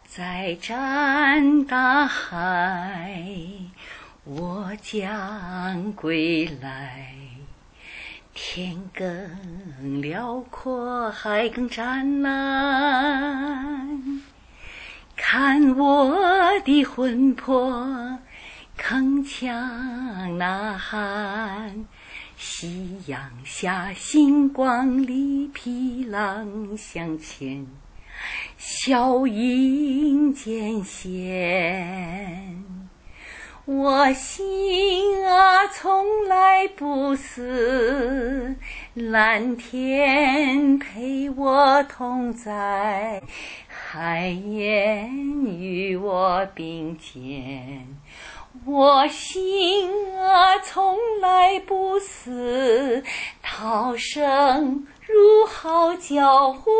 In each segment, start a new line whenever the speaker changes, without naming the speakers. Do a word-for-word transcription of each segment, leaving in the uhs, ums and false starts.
再战大海，我将归来。天更辽阔，海更湛蓝。看我的魂魄，铿锵呐喊。夕阳下，星光里，披浪向前，笑迎艰险。我心啊，从来不死，蓝天陪我同在，海燕与我并肩。我心啊，从来不死，涛声如号角呼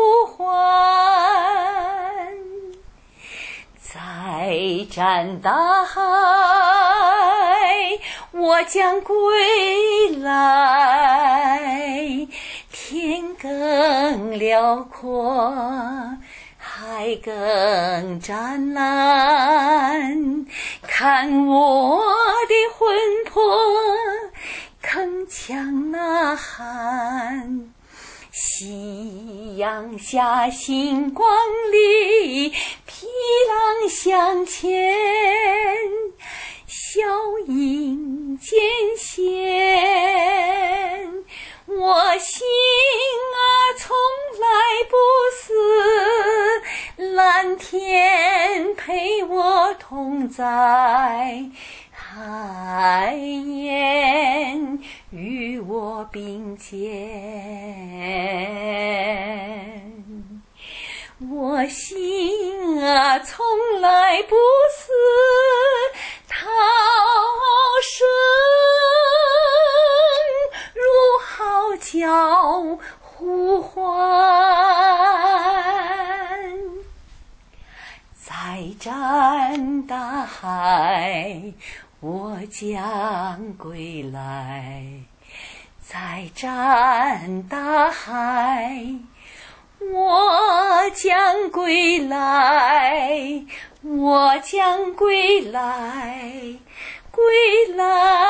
唤。再战大海，我将归来。天更辽阔，海更湛蓝。看我的魂魄，铿锵呐喊。夕阳下，星光里，披浪向前，笑迎艰险。我心啊，从来不死，蓝天陪我同在，海燕与我并肩。我心啊，从来不死，涛声如号角呼唤。再战大海，我将归来。再战大海，我将归来，我将归来，归来。